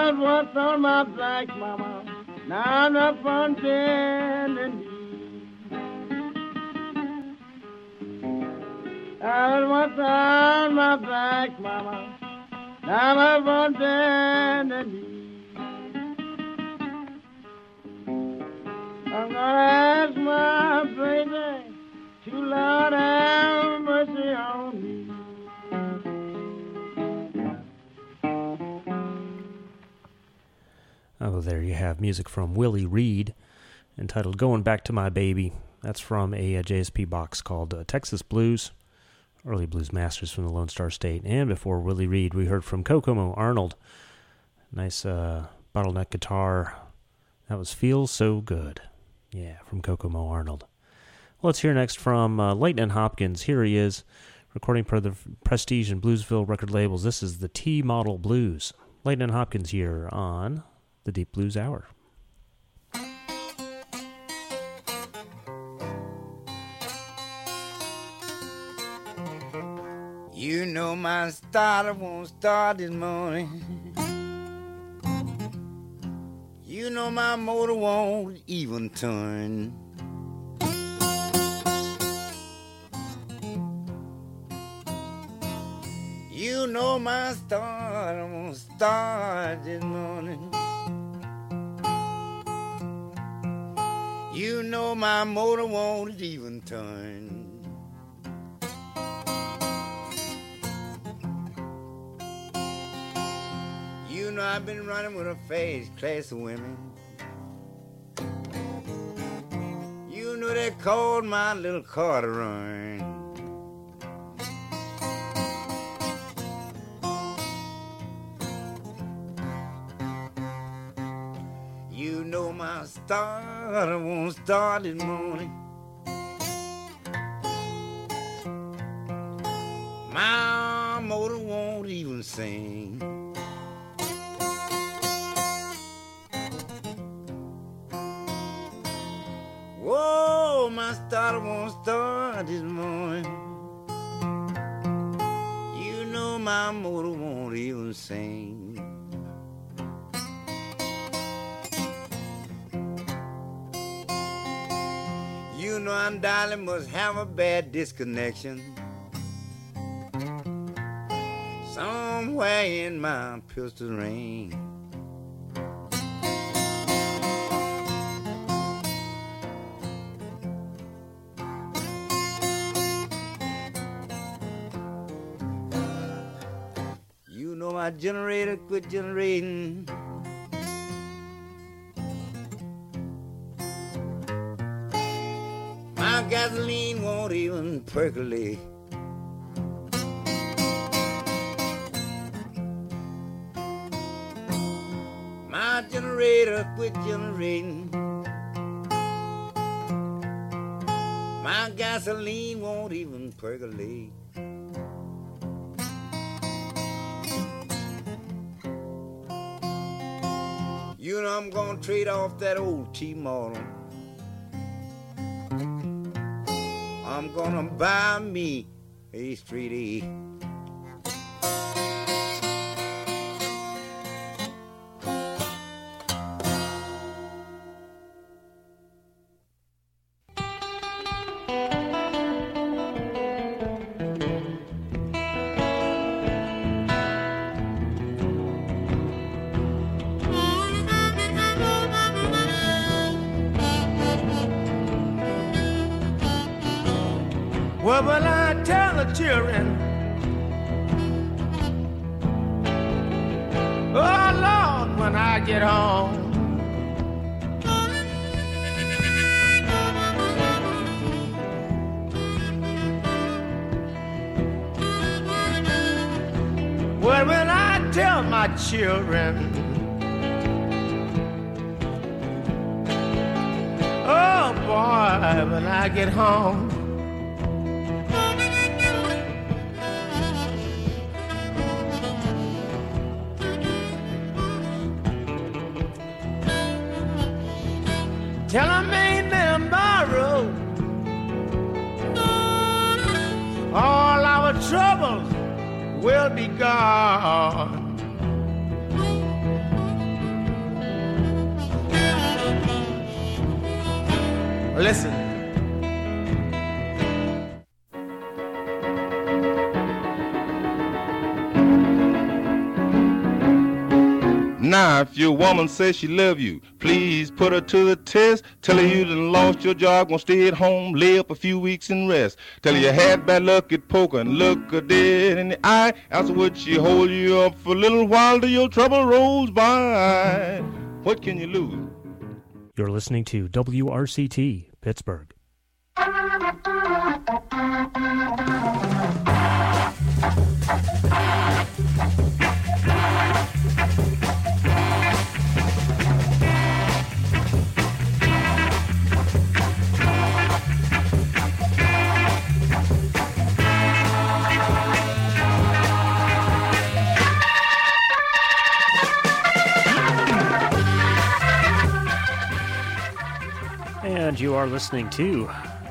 was once on my back, mama. Now I'm up on bending knee. I was once on my back, mama. Now I'm up on bending knee. I'm gonna ask my baby to Lord have mercy on me. Oh, there you have music from Willie Reed entitled Going Back to My Baby. That's from a JSP box called Texas Blues, Early Blues Masters from the Lone Star State. And before Willie Reed, we heard from Kokomo Arnold. Nice bottleneck guitar. That was Feels So Good. Yeah, from Kokomo Arnold. Well, let's hear next from Lightnin' Hopkins. Here he is, recording per the Prestige and Bluesville record labels. This is the T-Model Blues. Lightnin' Hopkins here on the Deep Blues Hour. You know my starter won't start this morning. You know my motor won't even turn. You know my starter won't start this morning. You know my motor won't even turn. You know I've been running with a fast class of women. You know they called my little car to run. You know my starter won't start this morning. My motor won't even sing. Whoa, my starter won't start this morning. You know my motor won't even sing. You know I'm darling must have a bad disconnection somewhere in my pistol ring. You know my generator quit generating. My gasoline won't even percolate. My generator quit generating. My gasoline won't even percolate. You know I'm gonna trade off that old T-Model. I'm gonna buy me a straight A. What will I tell the children? Oh Lord, when I get home. What will I tell my children? Oh boy, when I get home. Tell 'em ain't them borrow. All our troubles will be gone. Listen. Now, if your woman says she love you, please put her to the test. Tell her you done lost your job, gonna stay at home, lay up a few weeks and rest. Tell her you had bad luck at poker and look her dead in the eye. Afterwards she hold you up for a little while till your trouble rolls by. What can you lose? You're listening to WRCT, Pittsburgh. And you are listening to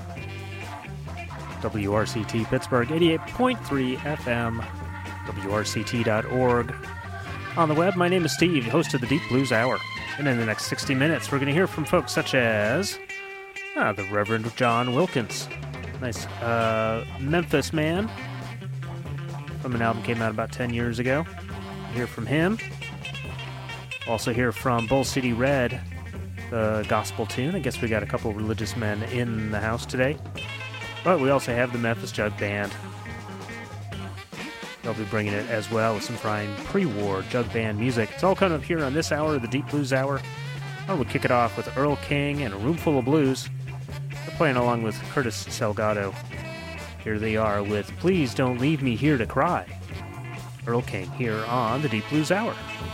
WRCT Pittsburgh, 88.3 FM, WRCT.org. On the web, my name is Steve, host of the Deep Blues Hour. And in the next 60 minutes, we're going to hear from folks such as the Reverend John Wilkins. Nice Memphis man from an album came out about 10 years ago. We'll hear from him. Also hear from Bull City Red, the gospel tune. I guess we got a couple religious men in the house today. But we also have the Memphis Jug Band. They'll be bringing it as well with some fine pre-war jug band music. It's all kind of here on this hour, the Deep Blues Hour. We'll kick it off with Earl King and A Room Full of Blues. They're playing along with Curtis Salgado. Here they are with Please Don't Leave Me Here to Cry. Earl King here on the Deep Blues Hour.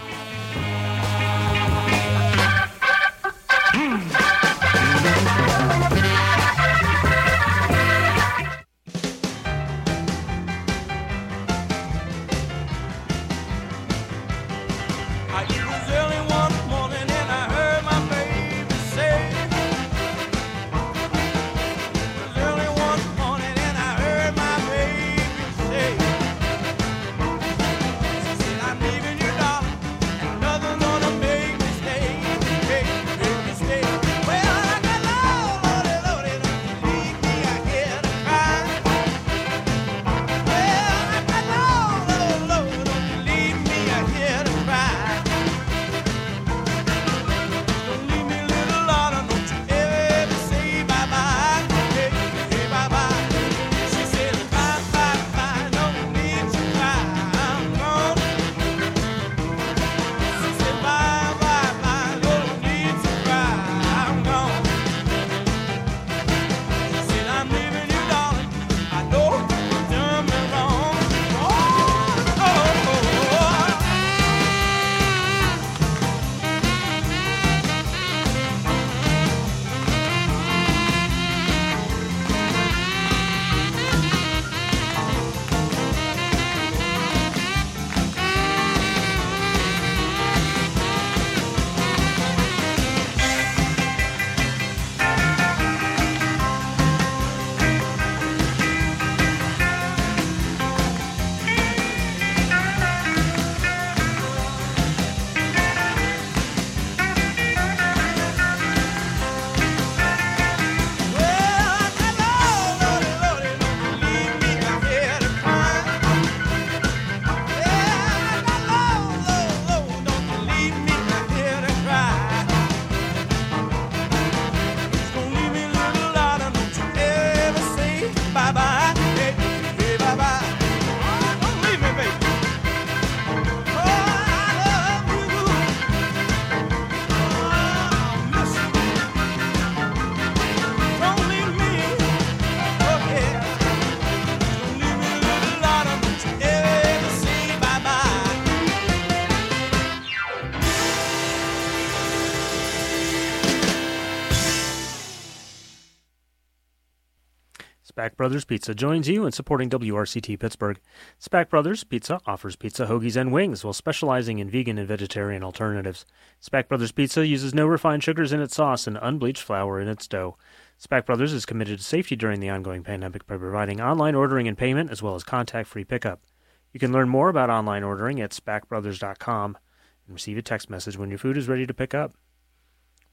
Spack Brothers Pizza joins you in supporting WRCT Pittsburgh. Spack Brothers Pizza offers pizza, hoagies, and wings while specializing in vegan and vegetarian alternatives. Spack Brothers Pizza uses no refined sugars in its sauce and unbleached flour in its dough. Spack Brothers is committed to safety during the ongoing pandemic by providing online ordering and payment as well as contact-free pickup. You can learn more about online ordering at spackbrothers.com and receive a text message when your food is ready to pick up.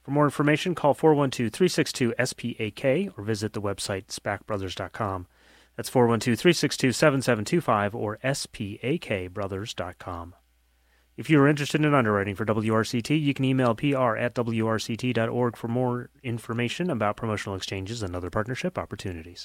For more information, call 412-362-SPAK or visit the website spacbrothers.com. That's 412-362-7725 or spakbrothers.com. If you are interested in underwriting for WRCT, you can email pr@wrct.org for more information about promotional exchanges and other partnership opportunities.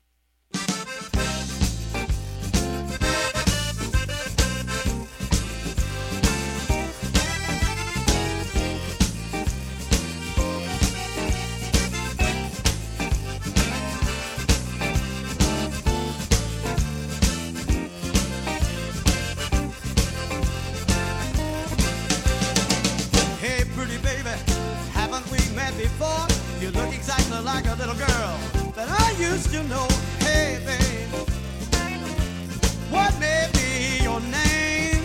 Before, you look exactly like a little girl that I used to know. Hey, babe, what may be your name?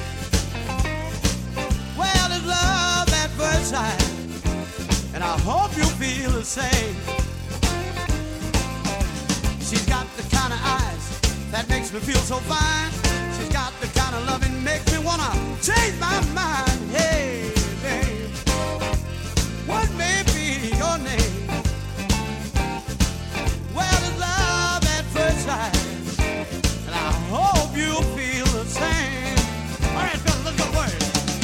Well, it's love at first sight, and I hope you feel the same. She's got the kind of eyes that makes me feel so fine. She's got the kind of loving makes me wanna change my mind. Hey, babe, what may be your name? Well, it's love at first sight, and I hope you feel the same. All right, fellas, let's go to work.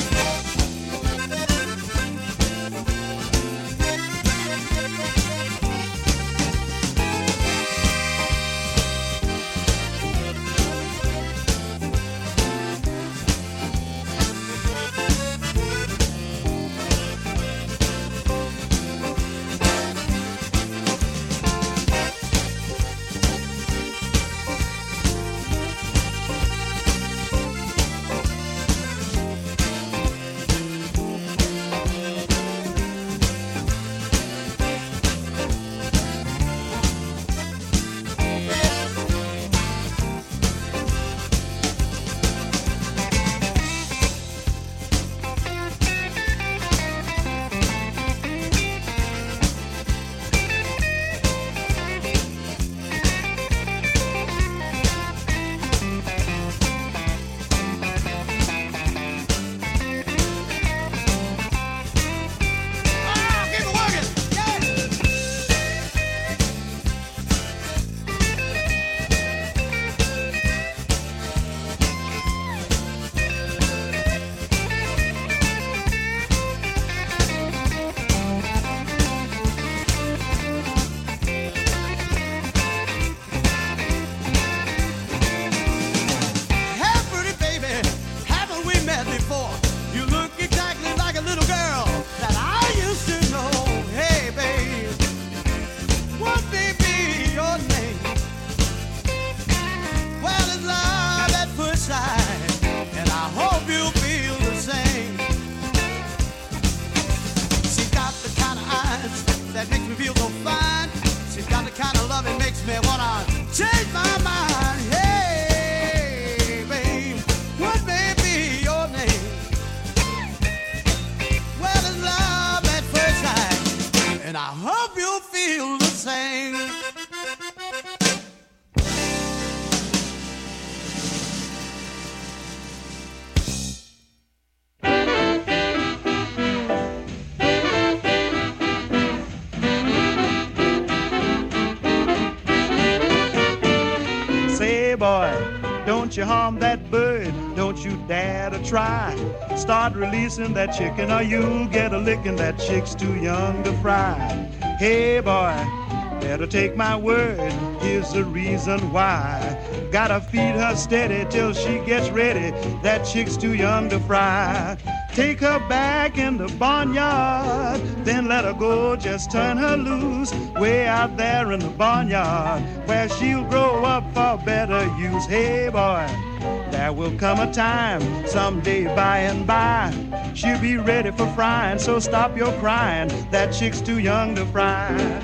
Don't you harm that bird, don't you dare to try. Start releasing that chicken or you'll get a licking. That chick's too young to fry. Hey boy, better take my word, here's the reason why. Gotta feed her steady till she gets ready. That chick's too young to fry. Take her back in the barnyard, then let her go, just turn her loose. Way out there in the barnyard, where she'll grow up for better use. Hey boy, there will come a time, someday by and by, she'll be ready for frying, so stop your crying. That chick's too young to fry.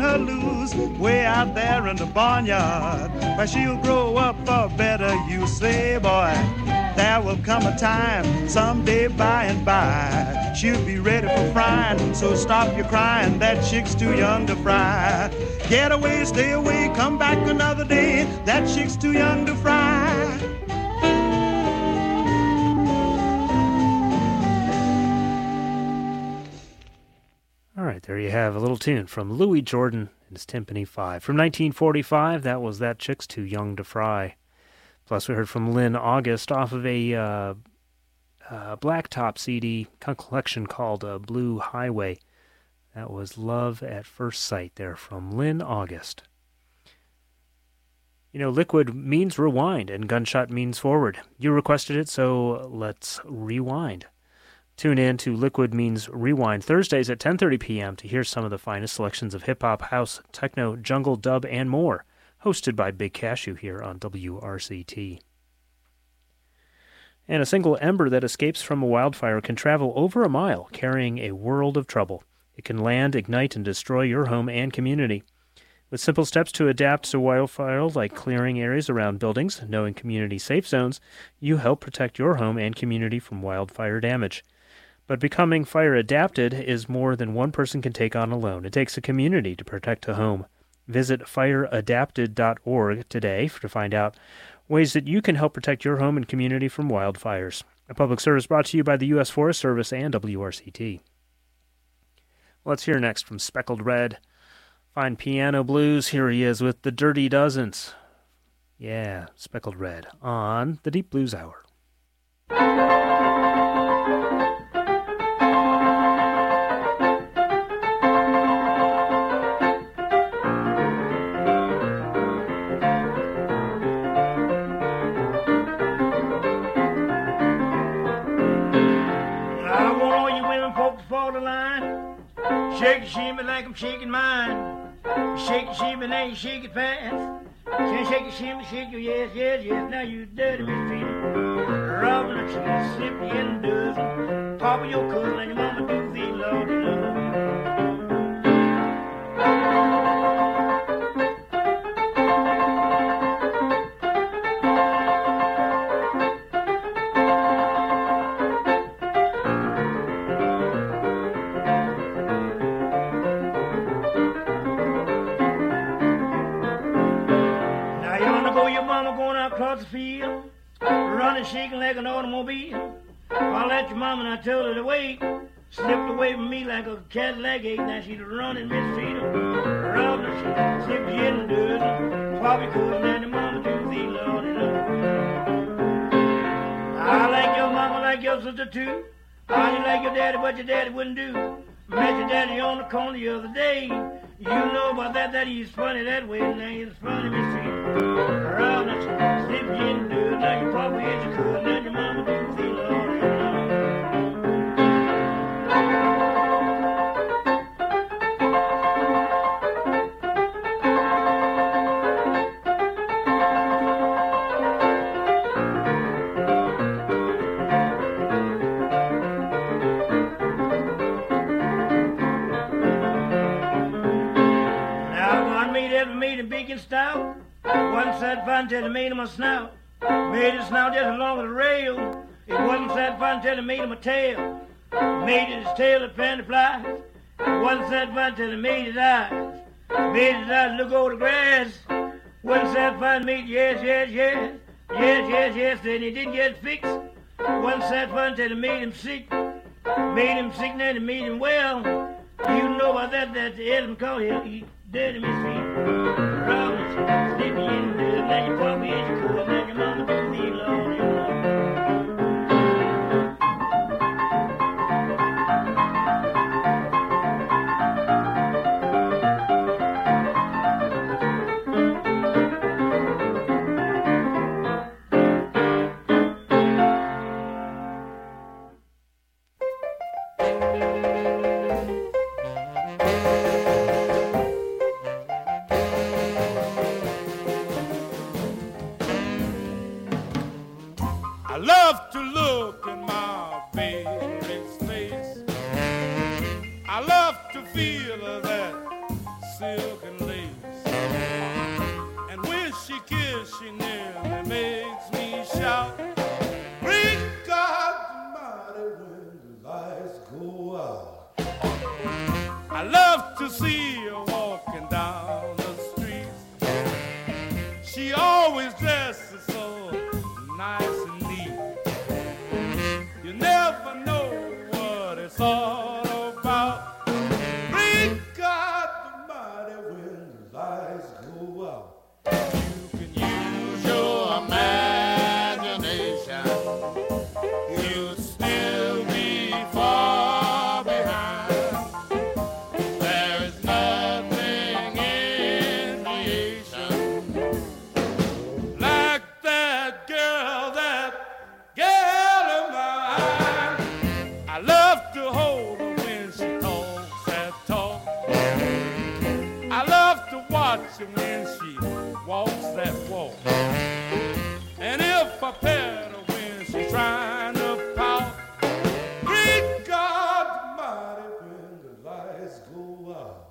her loose way out there in the barnyard, where she'll grow up for better use. Say, boy, there will come a time someday by and by she'll be ready for frying, so stop your crying, that chick's too young to fry. Get away, stay away, come back another day, that chick's too young to fry. All right, there you have a little tune from Louis Jordan and his Timpani 5. From 1945, that was That Chick's Too Young to Fry. Plus, we heard from Lynn August off of a Blacktop CD collection called Blue Highway. That was Love at First Sight there from Lynn August. You know, liquid means rewind and gunshot means forward. You requested it, so let's rewind. Tune in to Liquid Means Rewind Thursdays at 10:30 p.m. to hear some of the finest selections of hip-hop, house, techno, jungle, dub, and more, hosted by Big Cashew here on WRCT. And a single ember that escapes from a wildfire can travel over a mile, carrying a world of trouble. It can land, ignite, and destroy your home and community. With simple steps to adapt to wildfire, like clearing areas around buildings, knowing community safe zones, you help protect your home and community from wildfire damage. But becoming fire adapted is more than one person can take on alone. It takes a community to protect a home. Visit fireadapted.org today to find out ways that you can help protect your home and community from wildfires. A public service brought to you by the U.S. Forest Service and WRCT. Let's hear next from Speckled Red. Fine piano blues. Here he is with the Dirty Dozens. Yeah, Speckled Red on the Deep Blues Hour. Shake it, shimmy like I'm shaking mine. Shake it, shimmy, now you shake it fast. Shake it, shimmy, shake your yes, yes, yes. Now you dirty mistreated. Robbing the cheese, slip you in a dozen. Papa your cousin and your mama do the Lord love. The field, running, shaking like an automobile. I let your mama and I told her to wait. Slipped away from me like a Cadillac egg. Now she's running Miss Freedom. Around her, she slipped you in the dirt. Probably couldn't and your mama do the Lord enough. I like your mama like your sister too. I you like your daddy, but your daddy wouldn't do. Met your daddy on the corner the other day. You know about that he's funny that way. Now he's funny, Miss Freedom. Around her, slip you in the dirt. Now you probably is you could. Now your mama do the Lord enough. Stout. One side fun till it made him a snout. Made his snout just along the rail. It wasn't sad fun till it made him a tail. Made his tail a fan to fly. One sad fun till it made his eyes. Made his eyes look over the grass. One sad fun made yes, yes, yes. Yes, yes, yes. Then he didn't get fixed. One sad fun till it made him sick. Made him sick, then it made him well. You know about that the Edmund called him. He dirty Miss Feet. Promise, slip you in the dirt. Now you probably is you could. Now your mama do the Lord enough. Love to look in my baby's face. I love to feel that silk really makes me shout. Great God Almighty, when the lights go out. I love to see her walking down the street. She always dresses so nice and neat. You never know what it's all about. Great God Almighty, when the lights go out. You can use your imagination. You'll still be far behind. There is nothing in creation like that girl of mine. I love to hold her when she talks that talk. I love to watch her when she walks that walk. And if I pet her when she's trying to pout, great God Almighty, when the lights go out.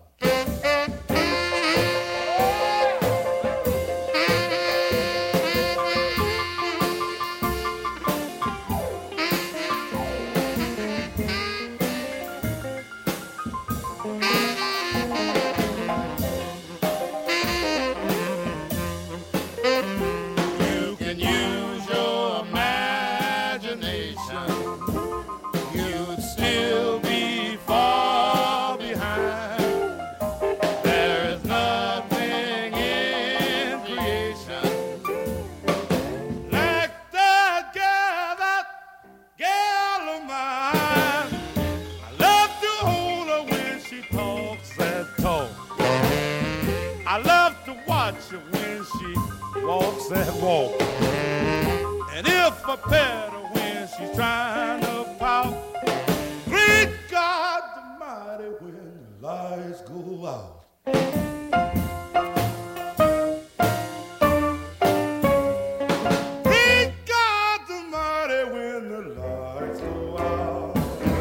You can use your imagination. You'd still be far behind. There is nothing in creation like that girl of mine. I love to hold her when she talks that talk. I love to watch her when she walks that walk. And if I pet her when she's trying to pout, great God Almighty, when the lights go out. Great God Almighty, when the lights go out.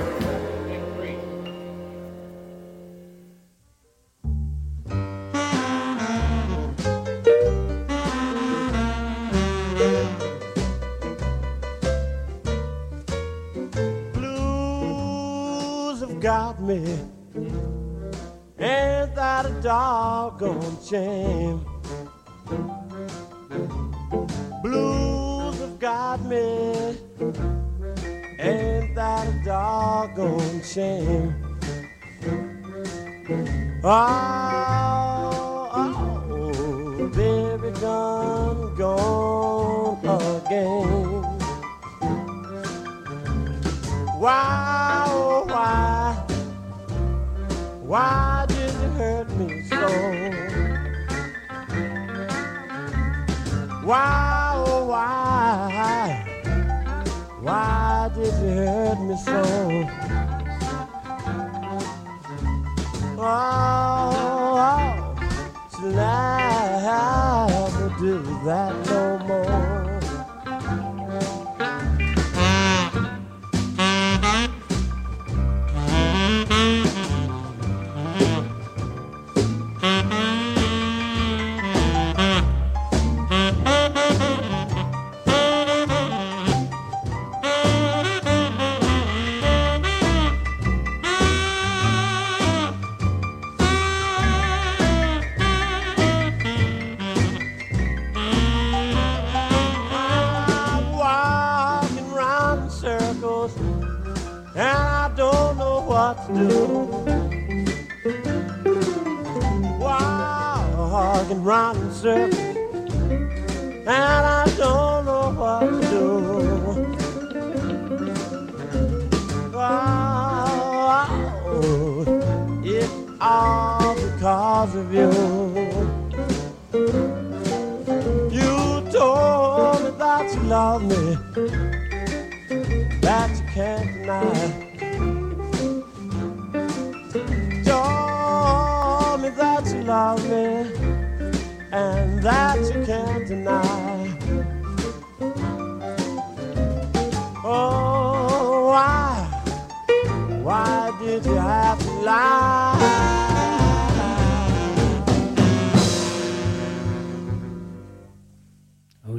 Blues have got me. Ain't that a doggone shame? Blues have got me. Ain't that a doggone shame? Oh, baby gone again. Why, oh, why did you hurt me so? Why, oh, why did you hurt me so? Oh, till I never do that no more. Walking round in circles, and I don't know what to do. Oh, it's all because of you. You told me that you love me, that you can't deny. Told me that you love me, and that you can't deny. Oh, why did you have to lie?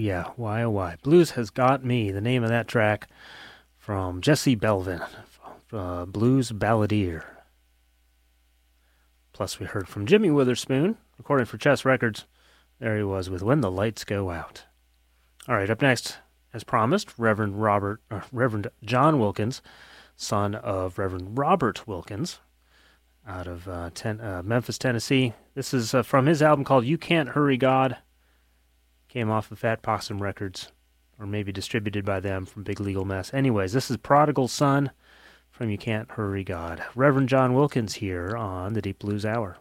yeah, why oh why. Blues Has Got Me, the name of that track from Jesse Belvin, Blues Balladeer. Plus we heard from Jimmy Witherspoon, recording for Chess Records. There he was with When the Lights Go Out. All right, up next, as promised, Reverend John Wilkins, son of Reverend Robert Wilkins, out of Memphis, Tennessee. This is from his album called You Can't Hurry God. Came off of Fat Possum Records, or maybe distributed by them from Big Legal Mess. Anyways, this is Prodigal Son from You Can't Hurry God. Reverend John Wilkins here on the Deep Blues Hour.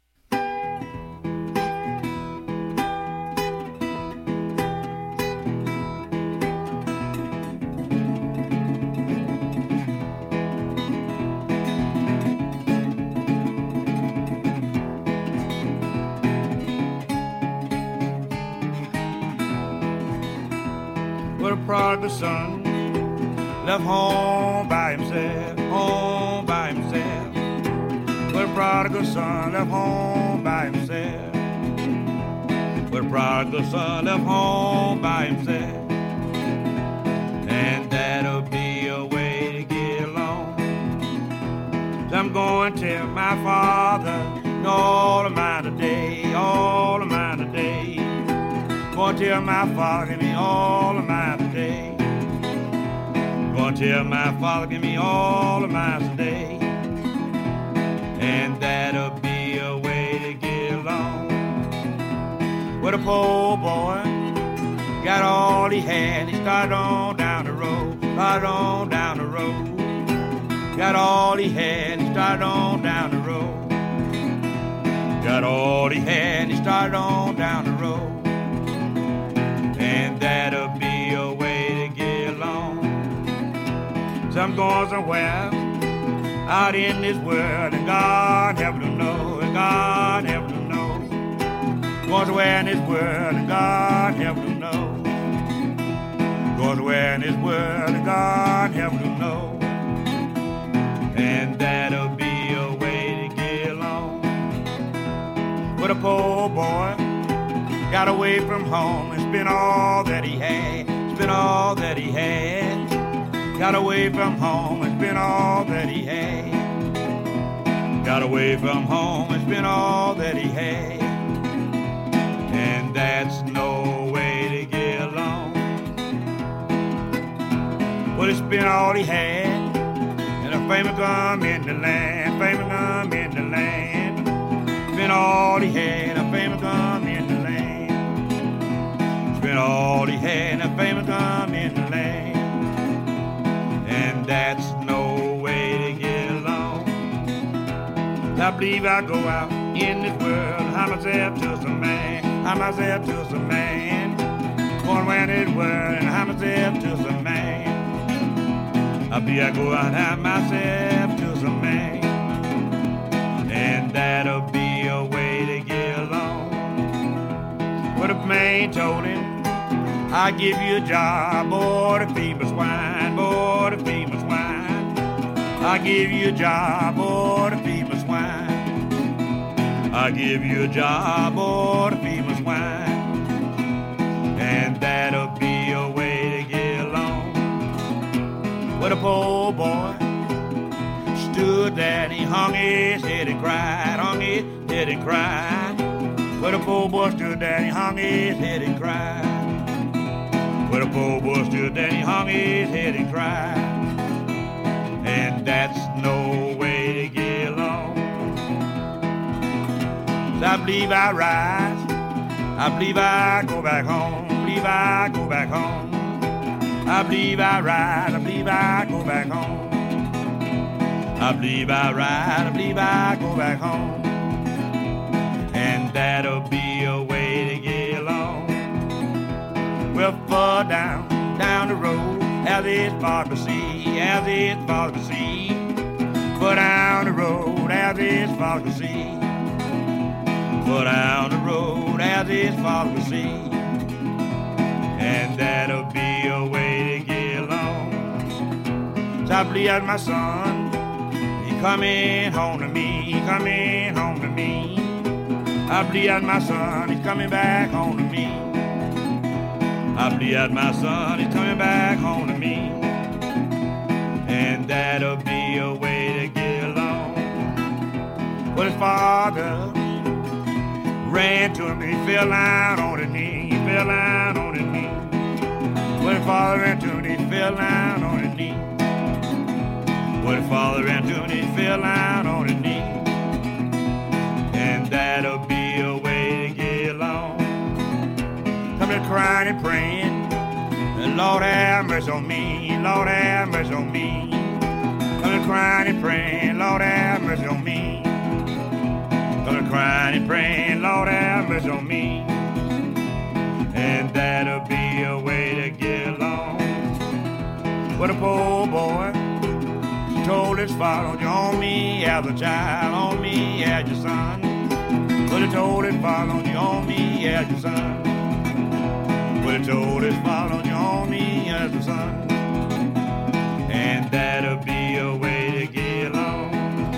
Prodigal son left home by himself, home by himself. But a prodigal son left home by himself. But a prodigal son left home by himself. And that'll be a way to get along. So I'm going to tell my father all of mine today, all of mine today. Gonna tell my father, give me all of mine today. Gonna tell my father, give me all of mine today. And that'll be a way to get along. Well, the poor boy got all he had. He started on down the road, started on down the road. Got all he had. He started on down the road. Got all he had. He started on down the road. And that'll be a way to get along. So I'm going somewhere out in this world, and God help to know, and God help to know. Going somewhere in this world, and God help to know. Going somewhere in this world, and God help to know. And that'll be a way to get along. But a poor boy got away from home and spent all that he had, spent all that he had. Got away from home and spent all that he had. Got away from home and spent all that he had. And that's no way to get along. Well, he spent all he had, and a fame come in the land, fame come in the land. Spent all he had, a fame come in the land. Spent all he had, a fame come in the land. And that's no way to get along. I believe I go out in this world, hide myself to some man, hide myself to some man. Going around this world and hide myself to some man. I believe I go out and hide myself to some man. And that'll be a way to get along. But if man told him, I give you a job, boy, to feed my swine, boy, to feed my swine. I give you a job, boy, to feed my swine. I give you a job, boy, to feed my swine. And that'll be a way to get along. But a poor boy stood there and he hung his head and cried, hung his head and cried. But a poor boy stood there and he hung his head and cried. But a poor boy stood there and he hung his head and cried. And that's no way to get along. So I believe I rise, I believe I go back home, I believe I go back home. I believe I rise, I believe I go back home. I believe I ride, I believe I go back home. And that'll be a way to get along. Well, far down the road, as it's far to see, as it's far to see. Far down the road, as it's far to see. Far down the road, as it's far to see. And that'll be a way to get along. So I believe that my son, he coming home to me, he coming home to me. I believe that my son, he's coming back home to me. I believe that my son is coming back home to me, and that'll be a way to get along. Well, his father ran to him, he fell down on his knee, he fell down on his knee. Well, his father ran to him, he fell down on his knee. Well, his father ran to him, he fell down on his knee, and that'll be a way to get along. Coming crying and praying, Lord have mercy on me, Lord have mercy on me. Coming crying and praying, Lord have mercy on me. Coming crying and praying, Lord have mercy on me, and that'll be a way to get along. What a poor boy told his father, don't you own me as a child, own me as your son. But he told his father, don't you own me as your son. But he told his father, don't you own me as a son, and that'll be a way to get along.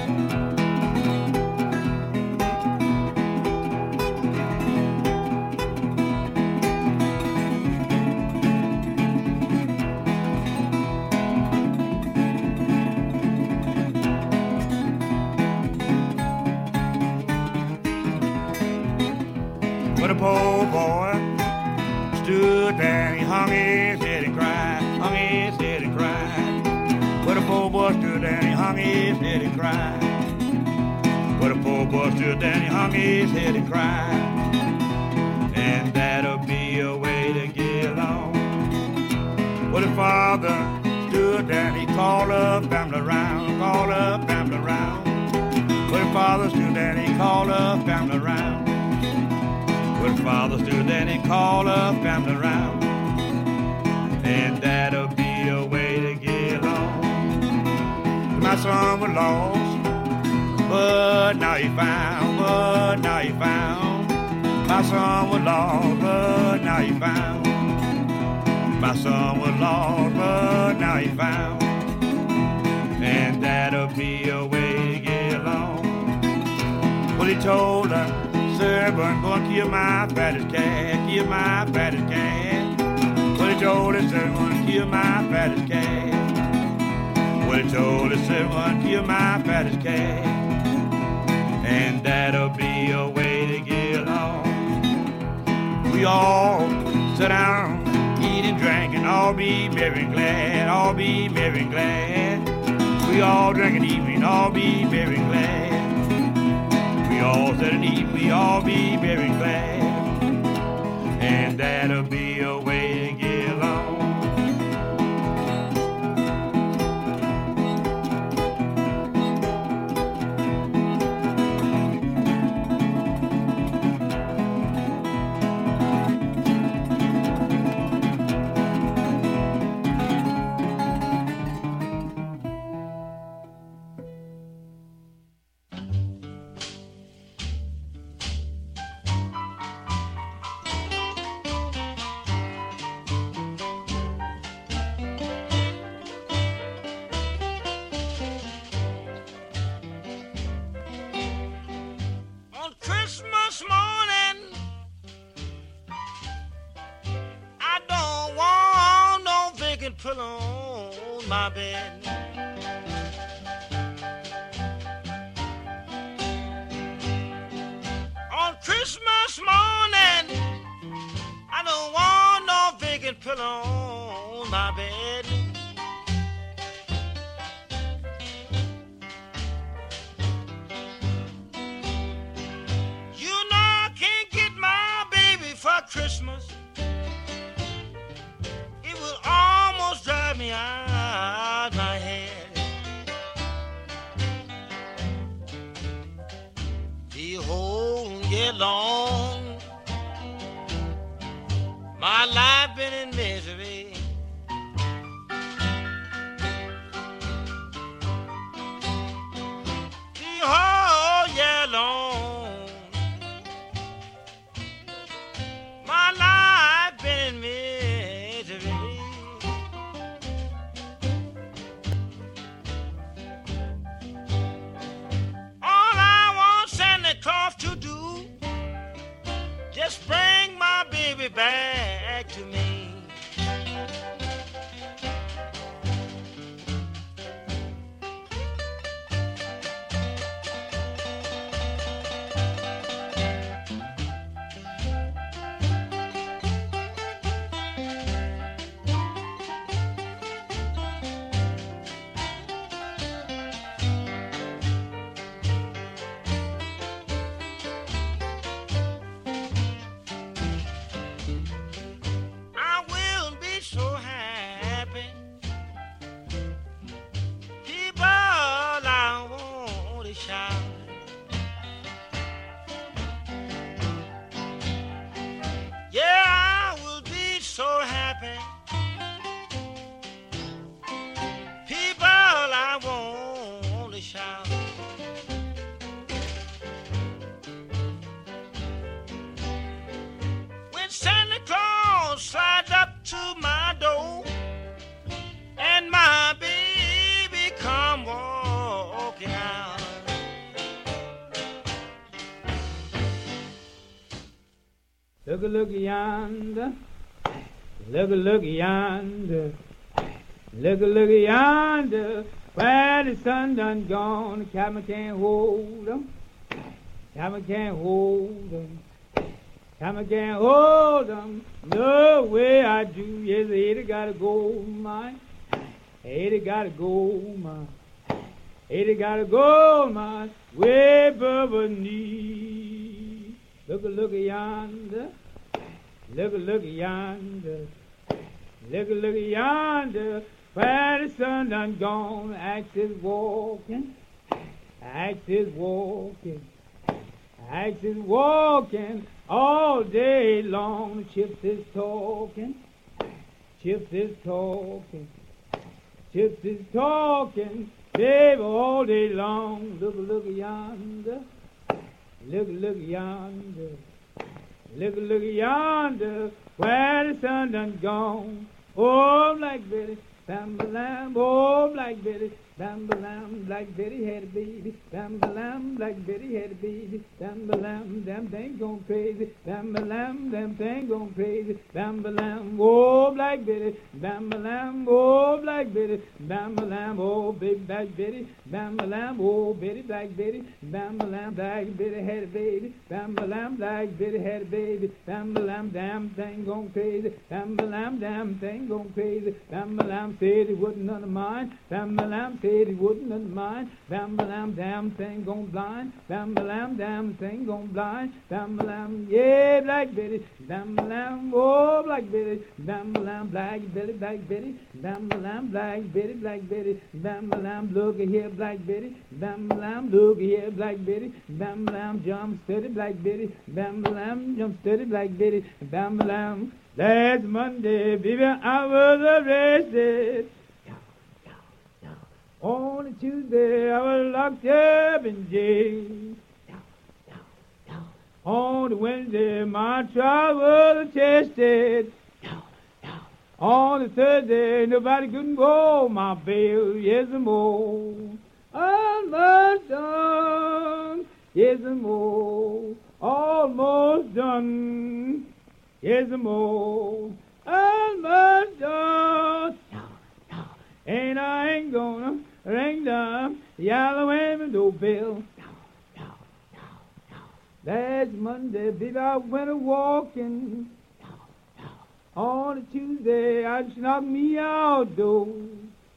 But a poor boy stood there and he hung his head and cried, hung his head and cried. But a poor boy stood there and he hung his head and cried. But a poor boy stood there and he hung his head and cried, and that'll be a way to get along. Well, the father stood there and he called up family around, called up family around. Well, the father stood there and he called up family around. Well, the father stood there and he called up family around, and that'll be a way to get along. My son was lost, but now he found, but now he found. My son was lost, but now he found. My son was lost, but now he found, and that'll be a way to get along. Well, he told her, servant, go and kill my fattest cat, kill my fattest cat. Well, he told his servant, kill my fattest cat. Well, he told his servant, kill my fattest cat, and that'll be a way to get along. We all sit down, eat and drink, and all be merry and glad, all be merry and glad. We all drink and eat, and all be merry and glad. We all sit and eat, we all be very glad, and that'll be a way to get along. Christmas morning, I don't want no vacant pillow on my bed. On Christmas morning, I don't want no vacant pillow on my bed. Christmas, it will almost drive me out my head. The whole year long, my life been in misery. The whole year long, my life been in misery. All I want Santa Claus to do, just bring my baby back to me. happy. People I want to shout. When Santa Claus slides up to my door and my baby come walking out. Look yonder, look yonder, look yonder, where the sun done gone, the cabin can't hold 'em, cabin can't hold 'em, cabin can't hold 'em, no way I do, yes, they gotta go, mine, they gotta go, mine, they gotta go, mine, way above knee. Look yonder, look yonder, look yonder, where the sun done gone, axe is walking, axe is walking, axe is walking, all day long, Chips is talking, Chips is talking, Chips is talking, baby, all day long, look yonder. Look yonder, look yonder, where the sun done gone. Oh, Black Betty, bam-ba-lam, oh, Black Betty, bam-ba-lam, Black Betty had a baby, bam-ba-lam, Black Betty had a baby, bam-ba-lam, them thing gone crazy, bam-ba-lam, them thing gone crazy, bam-ba-lam, oh, Black Betty, bam-ba-lam, oh, Black Betty, bam-ba-lam, oh, big Black Betty, bam-ba-lam, oh, Betty, Black Betty, bam-ba-lam, Black Betty had a baby, bam-ba-lam, Black Betty had a baby, bam-ba-lam, damn thing gone crazy, bam-ba-lam, damn thing gone crazy, bam-ba-lam, said he wouldn't none of mine, bam-ba-lam, said he wouldn't none of mine, bam-ba-lam, damn thing gone blind, bam-ba-lam, damn thing gone blind, bam-ba-lam, yeah, Black Betty, bam-ba-lam, oh, Black Betty, bam-ba-lam, Black Betty, Black Betty, bam-ba-lam, Black Betty, Black Betty, bam-ba-lam, look here, Black Betty, bam-ba-lam, look here, Black Betty, bam-ba-lam, jump steady, Black Betty, bam-ba-lam, jump steady, Black Betty, bam-ba-lam, last Monday, baby, I was arrested. On a Tuesday, I was locked up in jail. On a Wednesday, my trial was attested. On a Thursday, nobody couldn't go my bail. Yes, more. Almost done. Yes, more. Almost done. Yes, more. Almost done. And I ain't gonna ring the yellow window bell. Last Monday, baby, I went a-walking. On a Tuesday, I knocked me outdoors.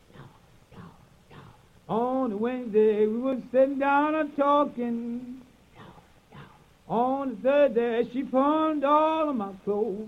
On a Wednesday, we was sitting down and talking. On a Thursday, she pawned all of my clothes.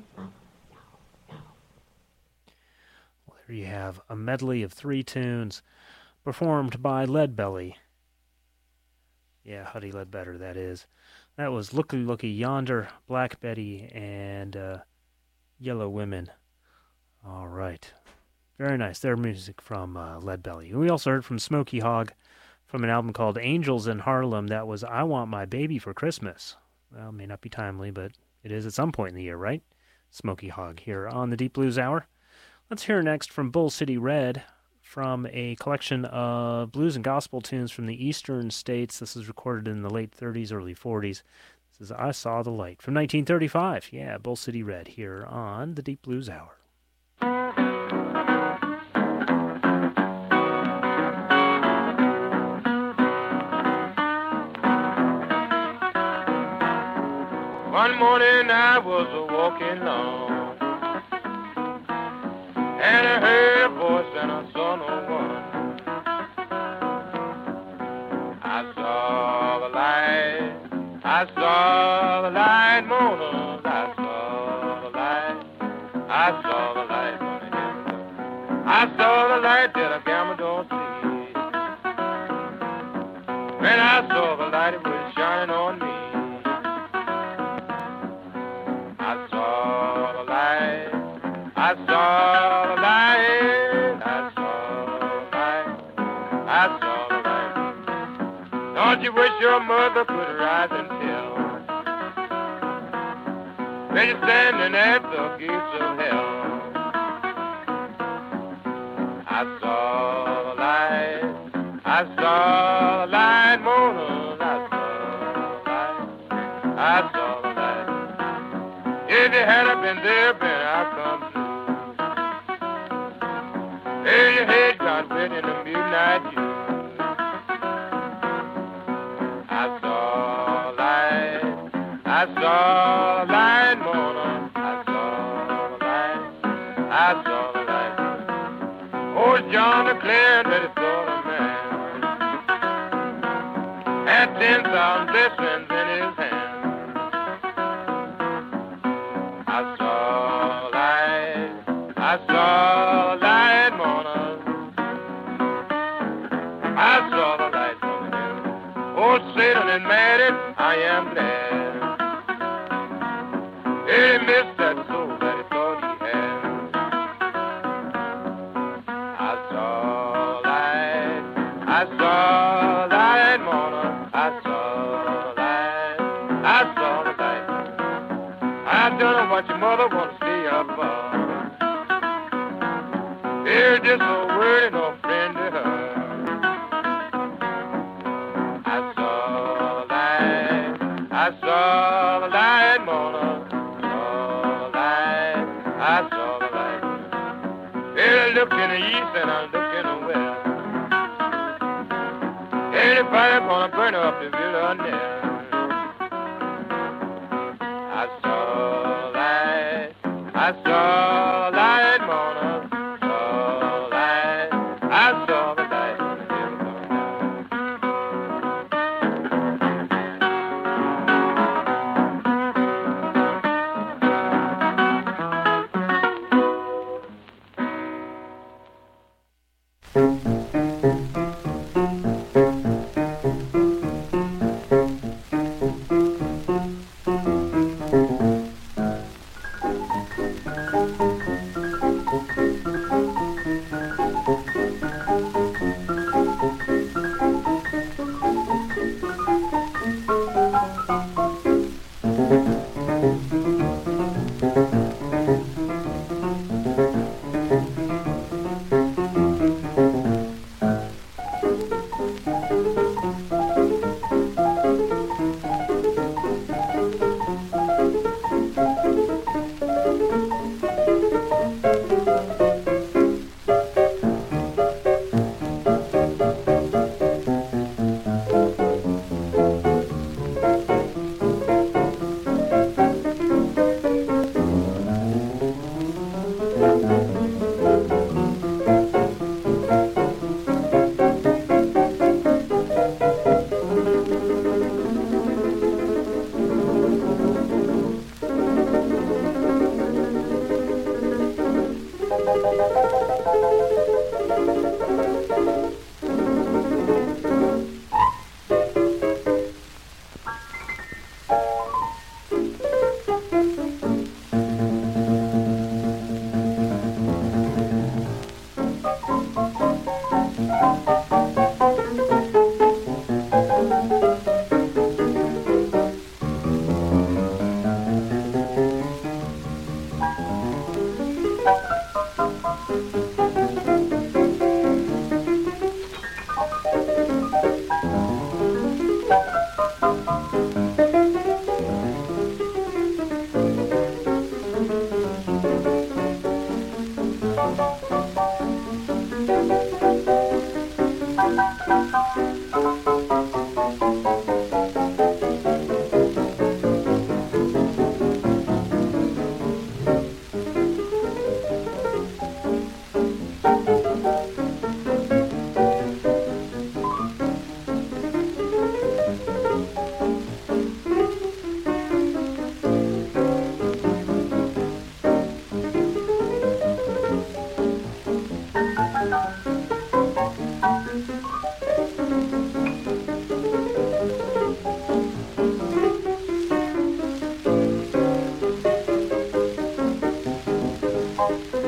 There you have a medley of 3 tunes performed by Leadbelly. Yeah, Huddie Ledbetter, that is. That was Looky Yonder, Black Betty, and Yellow Women. All right. Very nice. Their music from Leadbelly. We also heard from Smokey Hogg from an album called Angels in Harlem. That was I Want My Baby for Christmas. Well, it may not be timely, but it is at some point in the year, right? Smokey Hogg here on the Deep Blues Hour. Let's hear next from Bull City Red from a collection of blues and gospel tunes from the eastern states. This was recorded in the late 30s, early 40s. This is I Saw the Light from 1935. Yeah, Bull City Red here on the Deep Blues Hour. One morning I was walking along, and I heard a voice and I saw no one. I saw the light, I saw the light, Mona, I saw the light, I saw the light on the hill. I saw the light that a gamma don't see. When I saw the light, it was shining on me. I I saw the light. I saw the light. I saw the light. Don't you wish your mother could rise and tell? When you're standing at the gates of hell. I saw the light. I saw the light, Mona. I saw the light. I saw the light. If you had been there, then I'd come through. Hey, your head got wet in the midnight dew. I saw the light. I saw the light, Mona. I saw the light. I saw the light. Old John declared that he saw the man. Had 10,000 blessings in his hand. I saw the light. I saw the light, Mona. I saw the light on the hill. Old Satan and married, I am glad. He missed that soul that he thought he had. I saw the light. I saw the light, Mona. I saw the light. I saw the light. I don't know what your mother wants to stay up for. You're just no word and no friend to her. I saw the light. I saw the light, Mona. I saw the light. Hey, I looked in the east and I looked in the west. Anybody gonna burn up the villa there? I saw the light. I saw the light, Mona. Saw the light. I saw the light on the hill.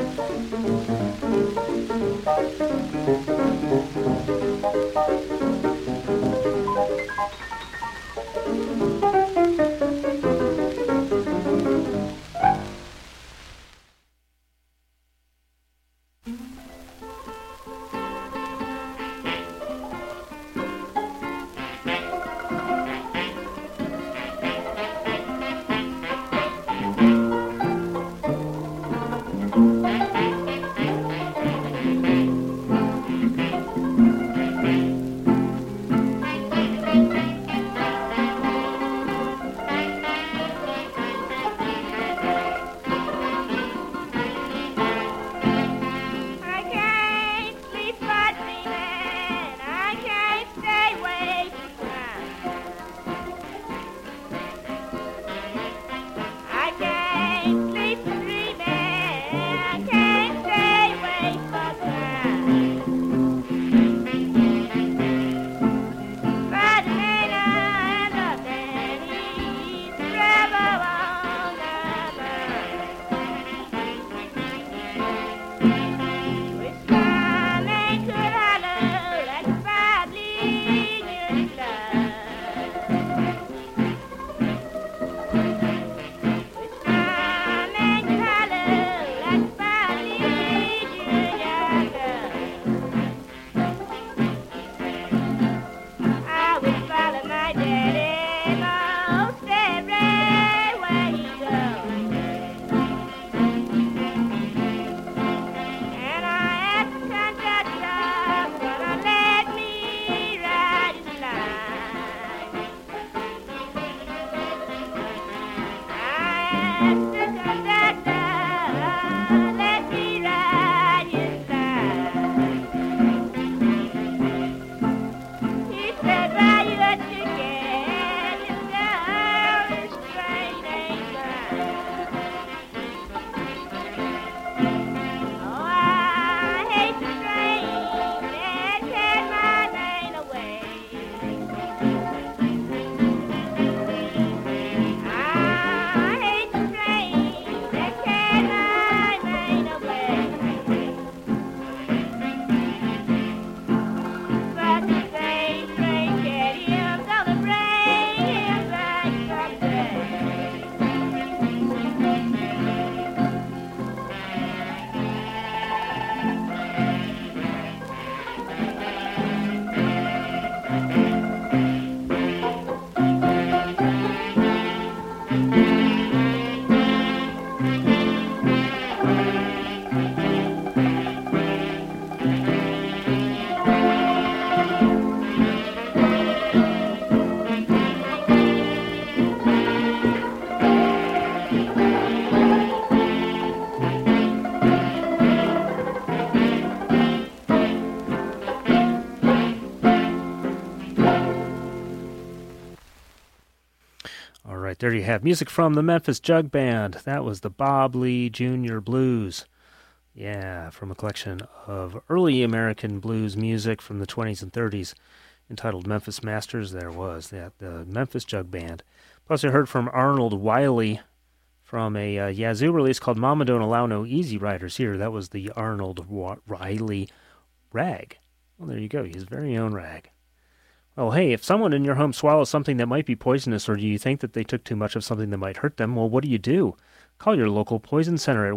There you have music from the Memphis Jug Band. That was the Bob Lee Jr. Blues. Yeah, from a collection of early American blues music from the 20s and 30s entitled Memphis Masters. There was that, the Memphis Jug Band. Plus I heard from Arnold Wiley from a Yazoo release called Mama Don't Allow No Easy Riders here. That was the Arnold Wiley rag. Well, there you go, his very own rag. Well, hey, if someone in your home swallows something that might be poisonous, or do you think that they took too much of something that might hurt them, well, what do? Call your local poison center at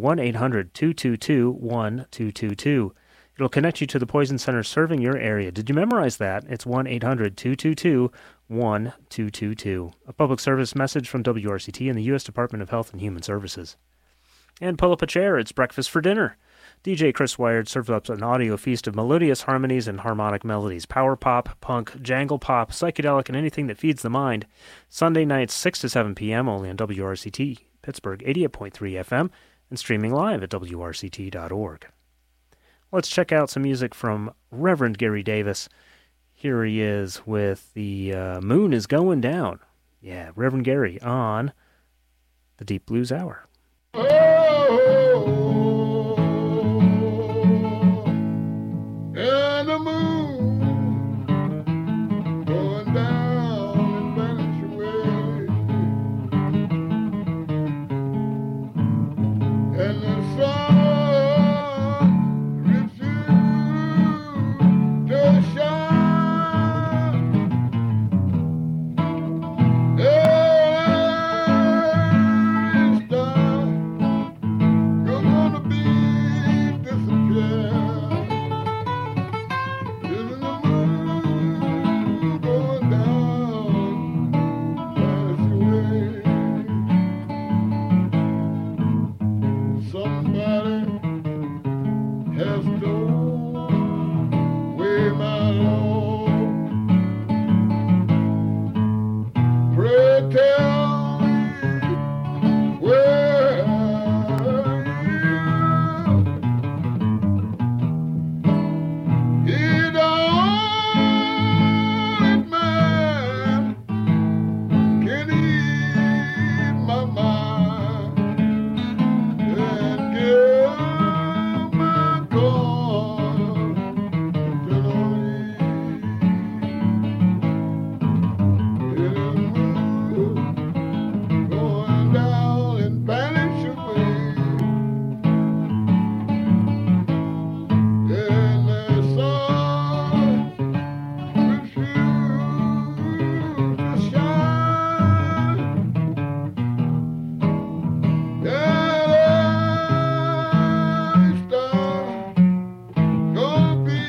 1-800-222-1222. It'll connect you to the poison center serving your area. Did you memorize that? It's 1-800-222-1222. A public service message from WRCT and the U.S. Department of Health and Human Services. And pull up a chair, it's breakfast for dinner. DJ Chris Wired serves up an audio feast of melodious harmonies and harmonic melodies. Power pop, punk, jangle pop, psychedelic, and anything that feeds the mind. Sunday nights 6 to 7 p.m. only on WRCT, Pittsburgh 88.3 FM, and streaming live at WRCT.org. Let's check out some music from Reverend Gary Davis. Here he is with the Moon is Going Down. Yeah, Reverend Gary on the Deep Blues Hour. And the moon going down and vanish away, and the sun has stowed away my Lord. Pray tell me where he don't man can eat my mind and give my God to going down and vanish away. And the sun refused to shine. Every star gonna be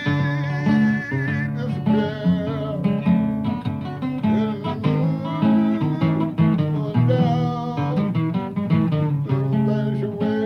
disappear. And the moon going down and vanish away.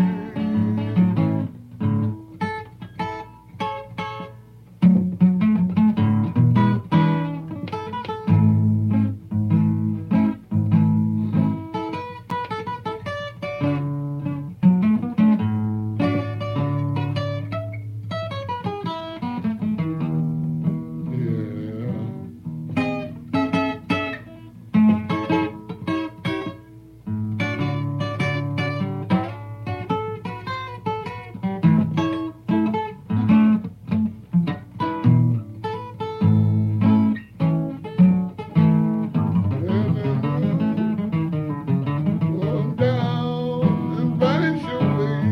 Going down and vanish away.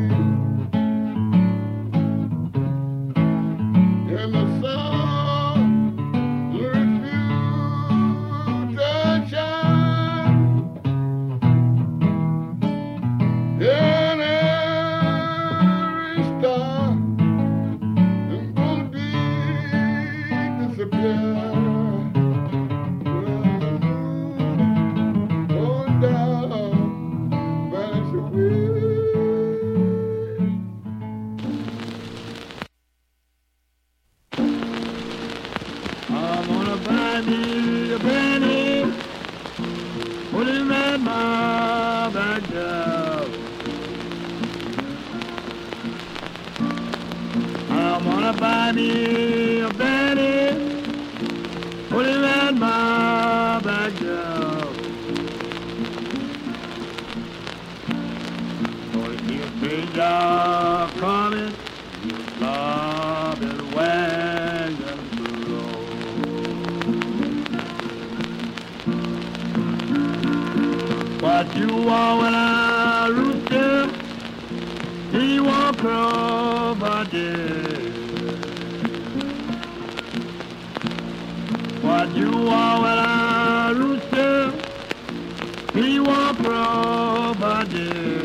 And the sun refused to shine. And every star is gonna be disappear. Going down, vanish away. I'm gonna buy me a penny, put him at my back door. I'm gonna buy me a penny, put him at my back door. Gonna keep a stranger coming, love and wagon blow. What you want when I rooster, he won't crow but day. What you want when I rooster, he won't crow but day.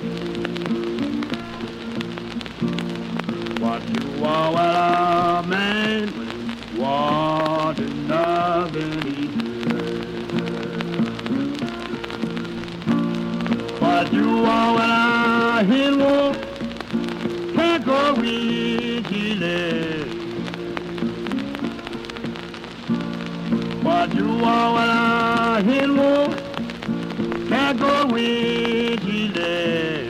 What you want when a man want nothing he What you want when I hit one, can't go with delay. What you want when I hit one, can't go with delay.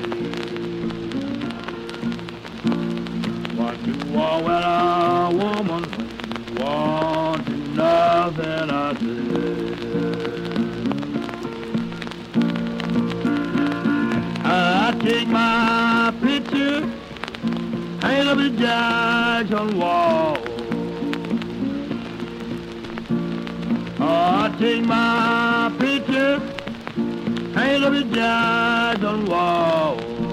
What you want when a woman want nothing I say. I take my picture, hang up the Jackson wall. I take my picture, hang up the Jackson wall.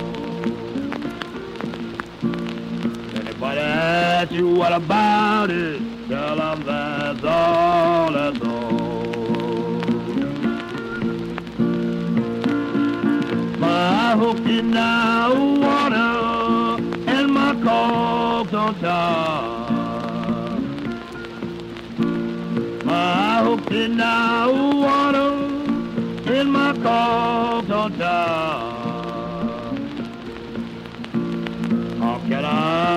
Anybody ask you what about it, tell them that's all, that's all. My hook in the water and my cork's on top. My hook in the water and my cork's on top. How can I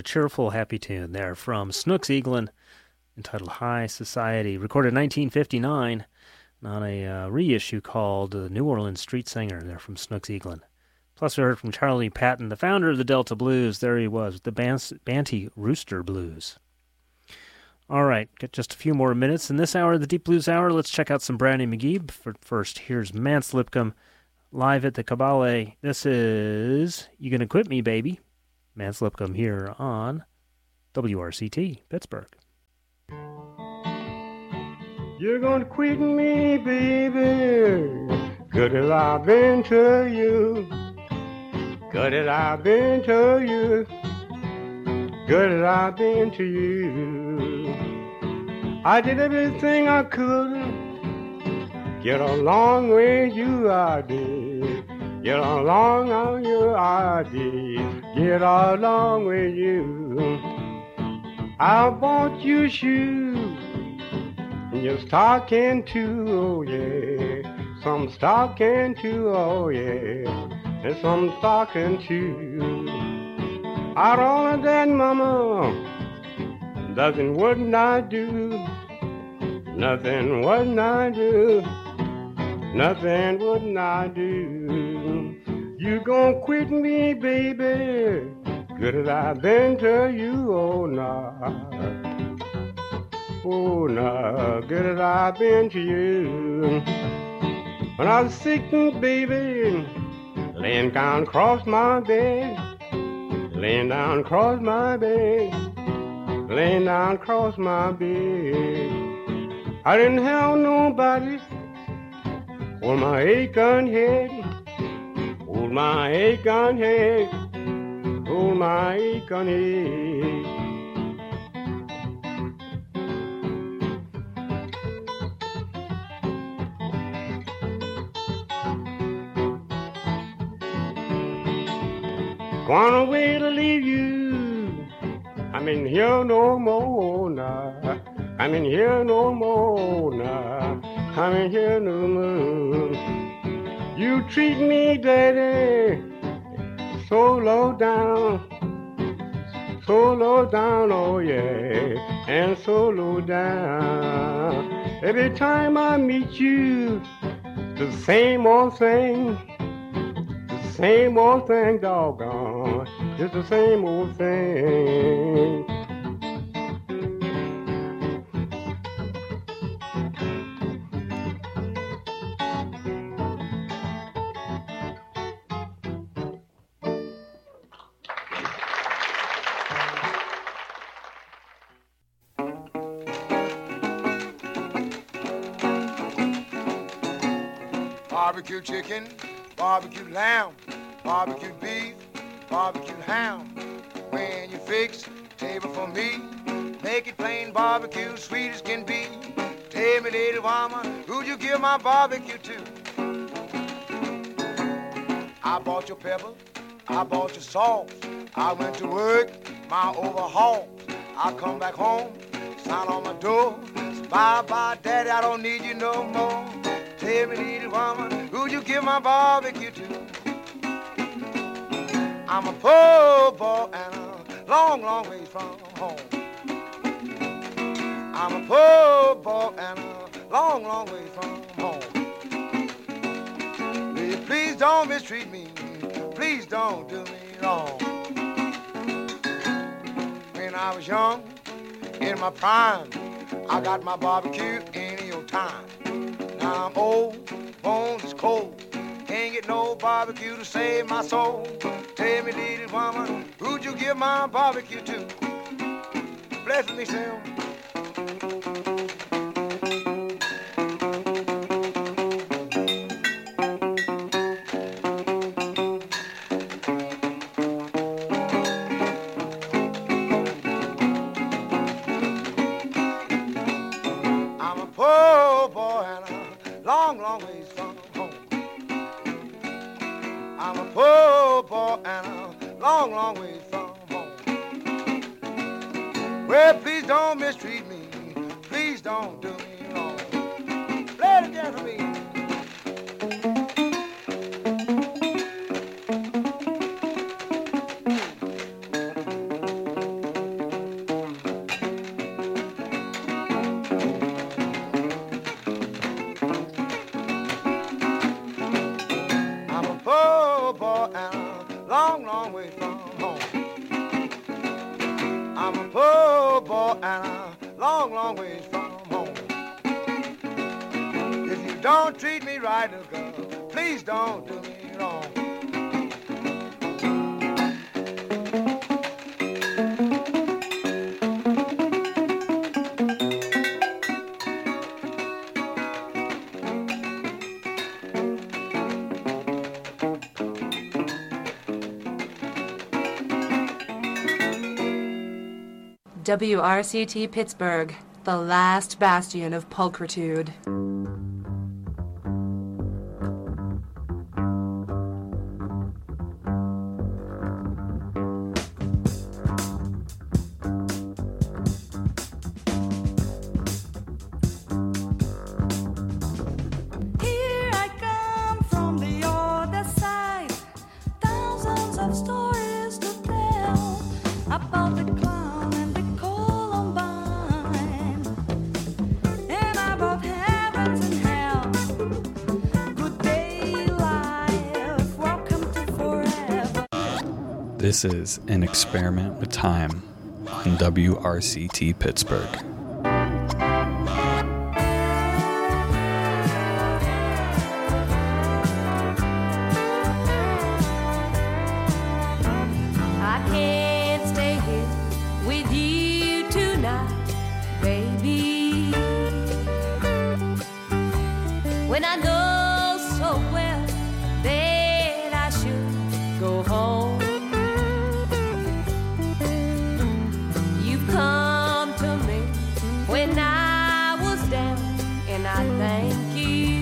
cheerful, happy tune there from Snooks Eaglin, entitled High Society, recorded in 1959 on a reissue called New Orleans Street Singer, there from Snooks Eaglin. Plus we heard from Charlie Patton, the founder of the Delta Blues. There he was, with the Banty Rooster Blues. All right, got just a few more minutes in this hour of the Deep Blues Hour. Let's check out some Brownie McGee. First, here's Mance Lipcomb live at the Cabale. This is You Gonna Quit Me, Baby? Mance Lipcomb here on WRCT, Pittsburgh. You're gonna quit me, baby. Good as I've been to you. Good as I've been to you. Good as I've been to you. I did everything I could. Get along with you, I did. Get along on you, I did. Get along with you. I bought you shoes. Your stocking too, oh yeah. Some stocking too, oh yeah. And some stocking too. Out all of that, mama, nothing wouldn't I do. Nothing wouldn't I do. Nothing wouldn't I do. You gon' quit me, baby. Good as I've been to you, oh nah. Oh nah, good as I've been to you. When I was sick, baby, laying down across my bed. Laying down across my bed, laying down across my bed. I didn't have nobody hold my aching head, hold my aching head, hold my aching head. Gone away to leave you. I'm in here no more now. I'm in here no more now. I'm in here no more. You treat me, daddy, so low down, oh yeah, and so low down. Every time I meet you, the same old thing. Same old thing, doggone, just the same old thing. Barbecue chicken, barbecue lamb, barbecue beef, barbecue ham. When you fix table for me, make it plain barbecue, sweet as can be. Tell me, little woman, who'd you give my barbecue to? I bought your pepper, I bought your salt. I went to work, my overhaul. I come back home, sign on my door. Bye-bye, daddy, I don't need you no more. Tell me, little woman, who'd you give my barbecue to? I'm a poor boy and a long, long way from home. I'm a poor boy and a long, long way from home. Will you please don't mistreat me, please don't do me wrong. When I was young, in my prime, I got my barbecue in your time. Now I'm old, bones is cold, can't get no barbecue to save my soul. Tell me, little woman, who'd you give my barbecue to? Bless me, Sam. I'm a poor boy and a long, long ways from home. I'm a poor boy and a long, long way from home. Well, please don't mistreat me. Please don't do me wrong. Play it again for me. Don't treat me right, little girl. Please don't do me wrong. WRCT Pittsburgh, the last bastion of pulchritude. Here I come from the other side. Thousands of stories to tell about the clown and the Columbine, and about heavens and hell. Good day, life. Welcome to forever. This is An Experiment with Time on WRCT Pittsburgh. I can't stay here with you tonight, baby. When I know so well that I should go home. You've come to me when I was down, and I thank you.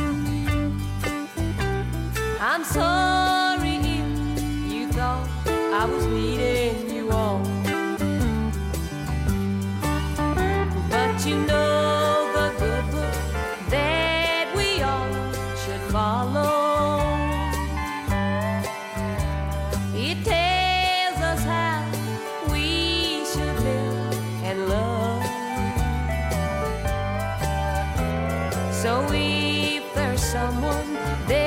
I'm sorry if you thought I was leading you on, but you know the good book that we all should follow. It tells us how we should live and love. So if there's someone there